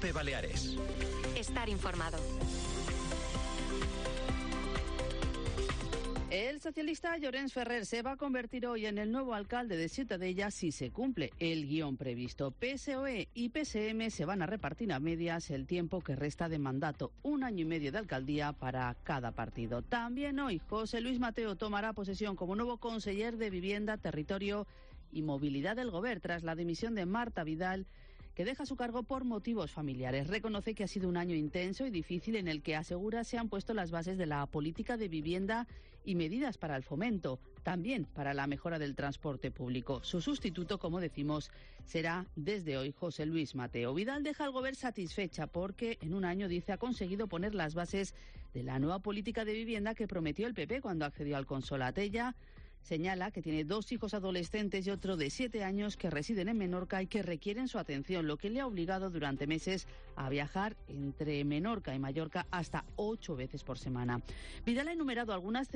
COPE Baleares. Estar informado. El socialista Llorenç Ferrer se va a convertir hoy en el nuevo alcalde de Ciutadella si se cumple el guión previsto. PSOE y PSM se van a repartir a medias el tiempo que resta de mandato, 1 año y medio de alcaldía para cada partido. También hoy José Luis Mateo tomará posesión como nuevo conseller de Vivienda, Territorio y Movilidad del Govern tras la dimisión de Marta Vidal, que deja su cargo por motivos familiares. Reconoce que ha sido un año intenso y difícil en el que asegura se han puesto las bases de la política de vivienda y medidas para el fomento, también para la mejora del transporte público. Su sustituto, como decimos, será desde hoy José Luis Mateo. Vidal deja al Govern satisfecha porque en un año, dice, ha conseguido poner las bases de la nueva política de vivienda que prometió el PP cuando accedió al Consolat. Ella señala que tiene 2 hijos adolescentes y otro de 7 años que residen en Menorca y que requieren su atención, lo que le ha obligado durante meses a viajar entre Menorca y Mallorca hasta 8 veces por semana. Vidal ha enumerado algunas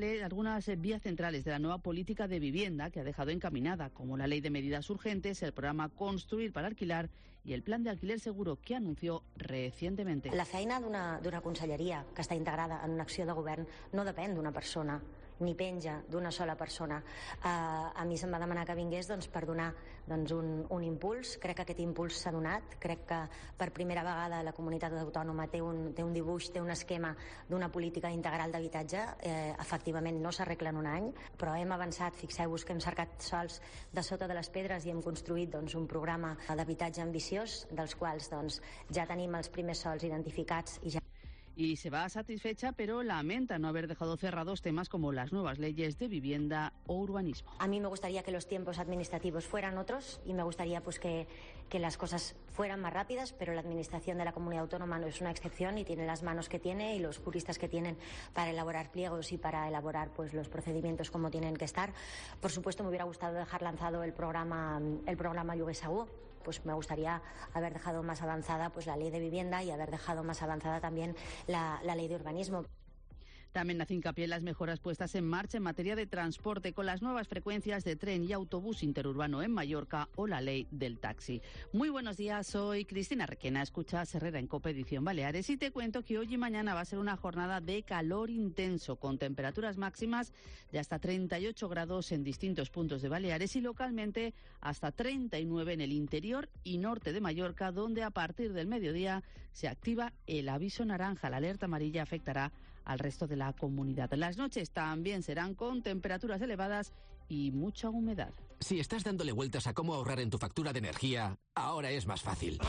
vías centrales de la nueva política de vivienda que ha dejado encaminada, como la Ley de Medidas Urgentes, el programa Construir para Alquilar y el Plan de Alquiler Seguro que anunció recientemente. La feina d'una conselleria que està integrada en una acció de govern no depèn d'una persona, ni penja d'una sola persona. A mi se'm va demanar que vingués per donar un impuls. Crec que aquest impuls s'ha donat. Crec que per primera vegada la comunitat autònoma té un dibuix, té un esquema d'una política integral d'habitatge. Efectivament no s'arregla en un any, però hem avançat. Fixeu-vos que hem cercat sols de sota de les pedres i hem construït un programa d'habitatge ambiciós, dels quals ja tenim els primers sols identificats i ja... Y se va satisfecha, pero lamenta no haber dejado cerrados temas como las nuevas leyes de vivienda o urbanismo. A mí me gustaría que los tiempos administrativos fueran otros y me gustaría que las cosas fueran más rápidas, pero la administración de la comunidad autónoma no es una excepción y tiene las manos que tiene y los juristas que tienen para elaborar pliegos y para elaborar los procedimientos como tienen que estar. Por supuesto, me hubiera gustado dejar lanzado el programa Lloguer Segur. Pues me gustaría haber dejado más avanzada la ley de vivienda y haber dejado más avanzada también la ley de urbanismo. También hace hincapié en las mejoras puestas en marcha en materia de transporte con las nuevas frecuencias de tren y autobús interurbano en Mallorca o la ley del taxi. Muy buenos días, soy Cristina Requena, escuchas Herrera en COPE Edición Baleares y te cuento que hoy y mañana va a ser una jornada de calor intenso con temperaturas máximas de hasta 38 grados en distintos puntos de Baleares y localmente hasta 39 en el interior y norte de Mallorca, donde a partir del mediodía se activa el aviso naranja. La alerta amarilla afectará al resto de la comunidad. Las noches también serán con temperaturas elevadas y mucha humedad. Si estás dándole vueltas a cómo ahorrar en tu factura de energía, ahora es más fácil.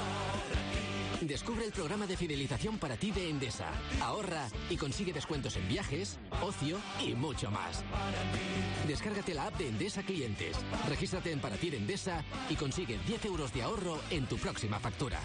Descubre el programa de fidelización para ti de Endesa. Ahorra y consigue descuentos en viajes, ocio y mucho más. Descárgate la app de Endesa Clientes. Regístrate en Para ti de Endesa y consigue 10 euros de ahorro en tu próxima factura.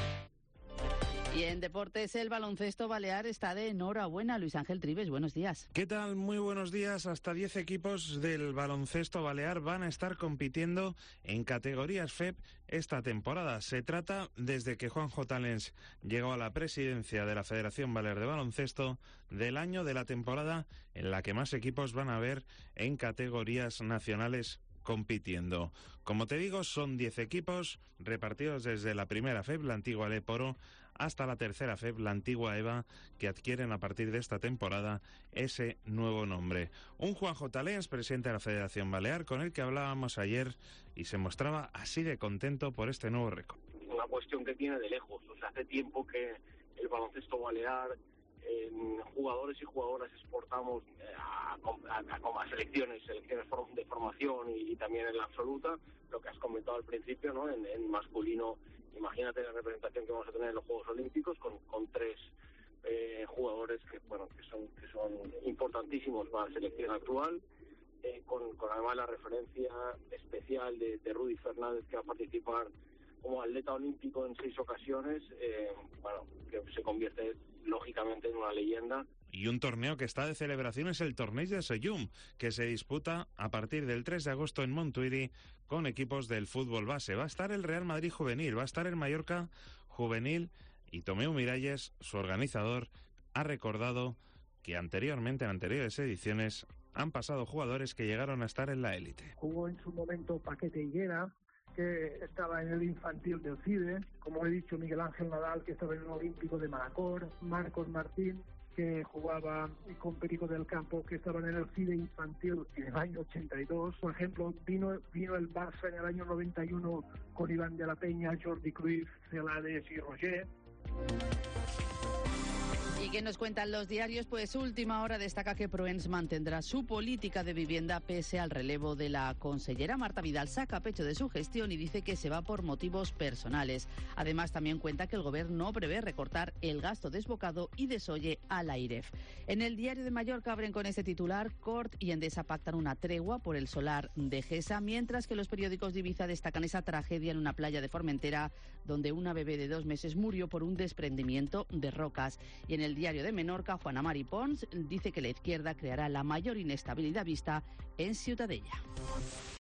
Y en deportes, el baloncesto balear está de enhorabuena. Luis Ángel Trives, buenos días. ¿Qué tal? Muy buenos días. Hasta 10 equipos del baloncesto balear van a estar compitiendo en categorías FEP esta temporada. Se trata desde que Juanjo Talens llegó a la presidencia de la Federación Balear de Baloncesto del año de la temporada en la que más equipos van a haber en categorías nacionales compitiendo. Como te digo, son 10 equipos repartidos desde la primera FEB, la antigua Leporo, hasta la tercera FEB, la antigua EVA, que adquieren a partir de esta temporada ese nuevo nombre. Un Juanjo Talens, presidente de la Federación Balear, con el que hablábamos ayer y se mostraba así de contento por este nuevo récord. Una cuestión que tiene de lejos, hace tiempo que el baloncesto balear, jugadores y jugadoras exportamos a selecciones de formación y también en la absoluta, lo que has comentado al principio, ¿no? En masculino, imagínate la representación que vamos a tener en los Juegos Olímpicos con 3 jugadores que son importantísimos para la selección actual, con además la referencia especial de Rudy Fernández, que va a participar como atleta olímpico en 6 ocasiones, que se convierte lógicamente en una leyenda. Y un torneo que está de celebración es el Torneig de Sallum, que se disputa a partir del 3 de agosto en Montuïri con equipos del fútbol base. Va a estar el Real Madrid Juvenil, va a estar el Mallorca Juvenil y Tomeu Miralles, su organizador, ha recordado que anteriormente, en anteriores ediciones, han pasado jugadores que llegaron a estar en la élite. Jugó en su momento Paquete Higuera, que estaba en el infantil del CIDE, como he dicho, Miguel Ángel Nadal, que estaba en el Olímpico de Manacor, Marcos Martín, que jugaba con Perico del Campo, que estaban en el CIDE infantil en el año 82. Por ejemplo, vino el Barça en el año 91 con Iván de la Peña, Jordi Cruyff, Celades y Roger. ¿Y qué nos cuentan los diarios? Pues Última Hora destaca que Proens mantendrá su política de vivienda pese al relevo de la consellera. Marta Vidal saca pecho de su gestión y dice que se va por motivos personales. Además, también cuenta que el gobierno no prevé recortar el gasto desbocado y desoye a la AIREF. En el Diario de Mallorca abren con este titular: Cort y Endesa pactan una tregua por el solar de Gesa, mientras que los periódicos de Ibiza destacan esa tragedia en una playa de Formentera, donde una bebé de 2 meses murió por un desprendimiento de rocas. Y en el Diario de Menorca, Juana Mari Pons dice que la izquierda creará la mayor inestabilidad vista en Ciutadella.